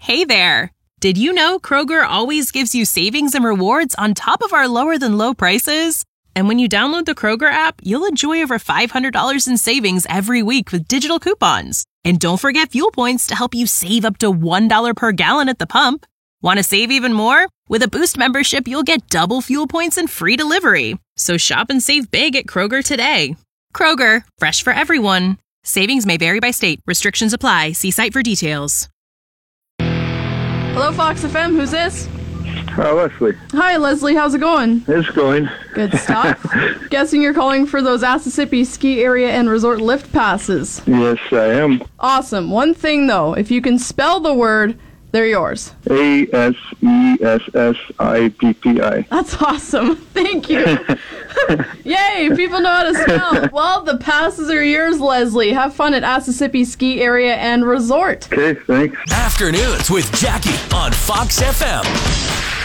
Hey there! Did you know Kroger always gives you savings and rewards on top of our lower-than-low prices? And when you download the Kroger app, you'll enjoy over $500 in savings every week with digital coupons. And don't forget fuel points to help you save up to $1 per gallon at the pump. Want to save even more? With a Boost membership, you'll get double fuel points and free delivery. So shop and save big at Kroger today. Kroger, fresh for everyone. Savings may vary by state. Restrictions apply. See site for details. Hello, Fox FM. Who's this? Leslie. Hi, Leslie. How's it going? It's going. Good stuff. Guessing you're calling for those Assisipi Ski Area and Resort lift passes. Yes, I am. Awesome. One thing, though. If you can spell the word, they're yours. Assessippi. That's awesome. Thank you. Yay, people know how to spell. Well, the passes are yours, Leslie. Have fun at Assisipi Ski Area and Resort. Okay, thanks. Afternoons with Jackie on Fox FM.